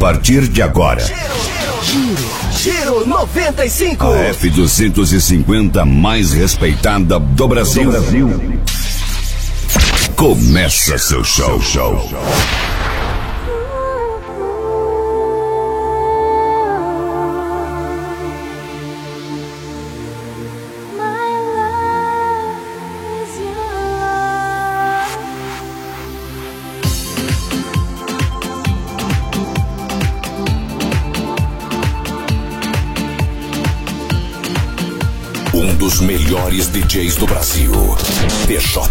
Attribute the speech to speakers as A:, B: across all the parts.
A: partir de agora.
B: Giro 95.
A: A F250 mais respeitada do Brasil. Começa seu show.
C: Um dos melhores DJs do Brasil, DJ.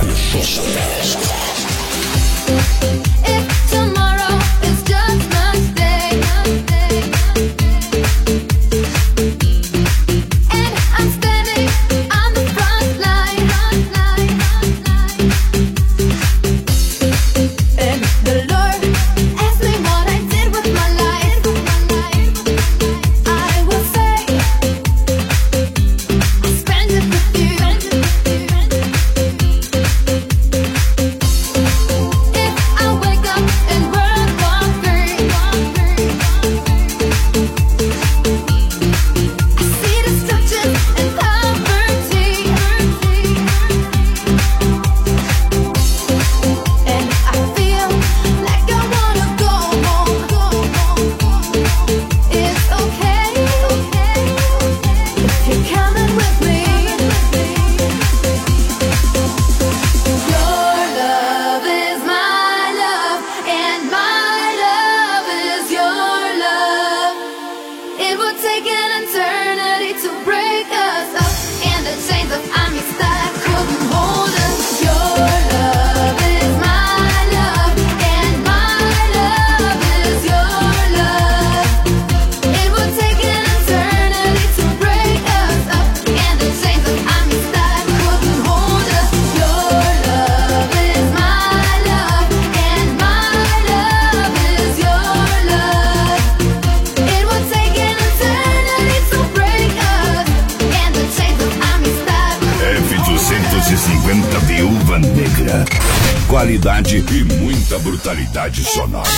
A: Viúva Negra. Qualidade e muita brutalidade sonora.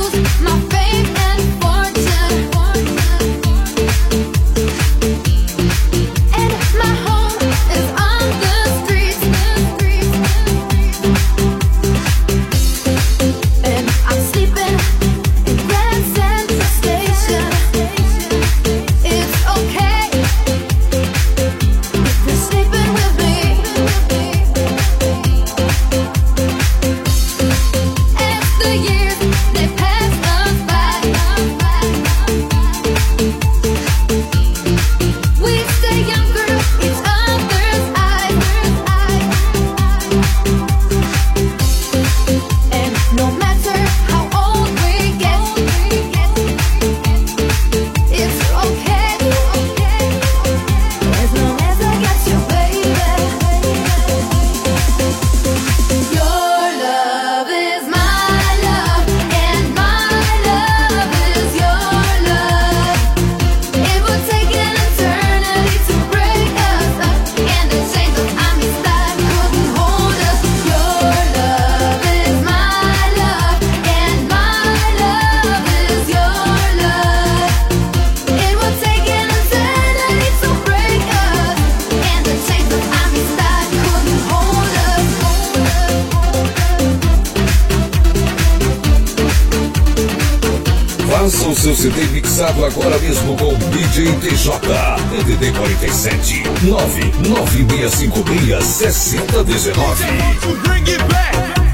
C: Faça o seu CD mixado agora mesmo com DJ TJ. DDD 47 99656 6019.
B: Bring it back.